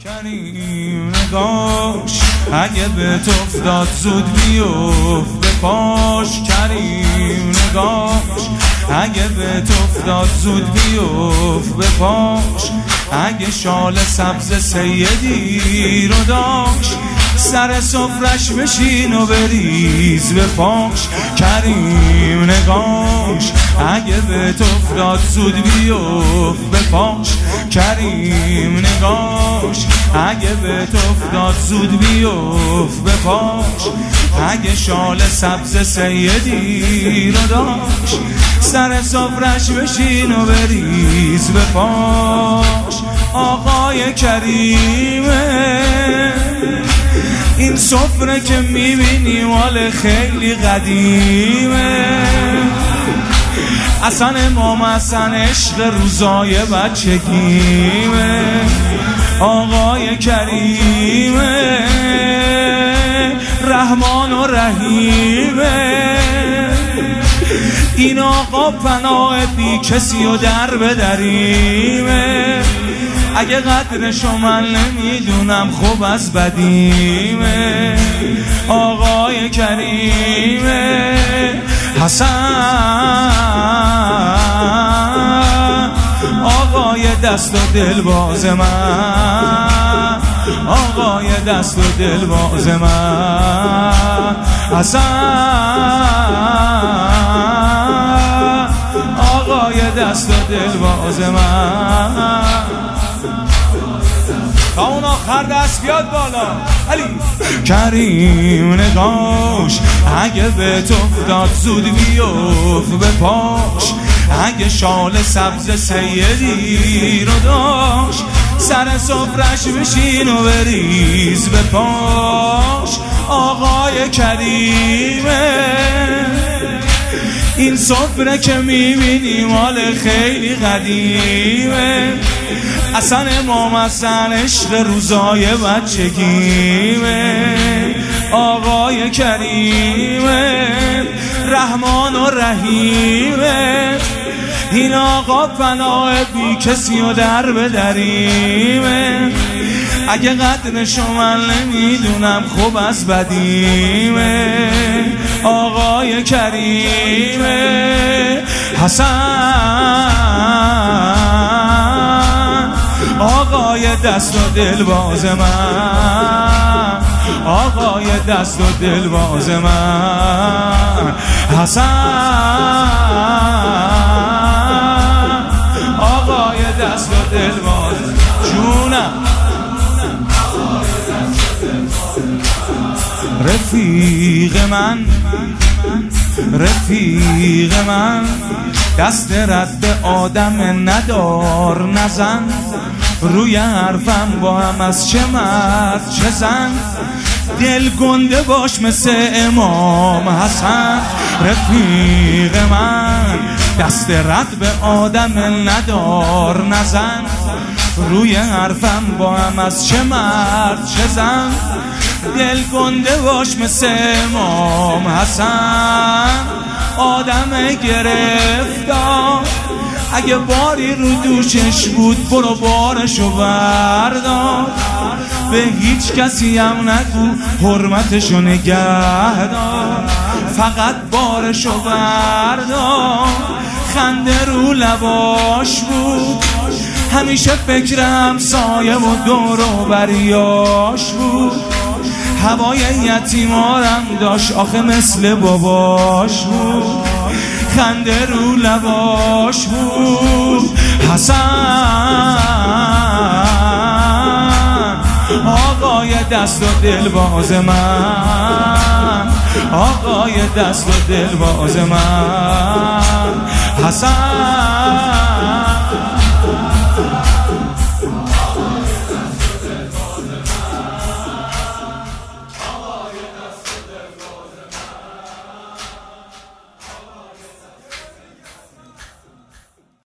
کریم نگاش اگه به تو افتاد زود بیفته پاش. کریم نگاش اگه به تو افتاد زود بیفته پاش. اگه شال سبز سیدی رو داشت سر سفرش بشین و بریز به پاش. کریم نگاش اگه به تو افتاد زود بیفته پاش. کریم نگاش اگه به تو افتاد زود بیفته پاش. اگه شال سبز سیدی رو داشت سر سفرش بشین و بریز به پاش. آقای کریمه این سفره که میبینی مال خیلی قدیمه. اصلا امام حسن عشق روزای بچگیمه. آقای کریمه رحمان و رحیمه. این آقا پناه بی کسی و در بدریمه. اگه قدرشو من نمیدونم خوب از بدیمه. آقای کریمه حسن آقای دست و دل باز من. آقای دست و دل باز من حسن آقای دست و دل باز من. تا اون آخر دست بیاد بالا علی. کریم نگاش اگه به تو افتاد زود بیفته به پاش. اگه شال سبز سیدی رو داشت سر سفرش بشین و بریز به پاش. آقای کریمه این سفره که میبینی مال خیلی قدیمه. اصلا امام حسن عشق روزای بچگیمه. آقای کریمه رحمان و رحیمه. این آقا پناه بی کسی و در بدریمه. اگه قدرشو من نمیدونم خوب از بدیمه. آقای کریمه حسن آقای دست و دل باز من. آقای دست و دل باز من حسن آقای دست و دل باز جونم. رفیق من رفیق من دست رد آدم ندار نزن. روی حرفم با هم از چه مرد چه زن. دل گنده باش مثل امام حسن. رفیق من دست رد به آدم ندار نزن. روی حرفم با هم از چه مرد چه زن. دل گنده باش مثل امام حسن. آدم گرفتار اگه باری رو دوشش بود برو بارشو بردار. به هیچ کسی هم نگو حرمتشو نگه دار. فقط بارشو بردار. خنده رو لباش بود همیشه فکر همسایه و دور و بریاش بود. هوای یتیمارم داشت آخه مثل باباش بود. خنده رو لباش بود حسن آقای دست و دل باز من. آقای دست و دل باز من حسن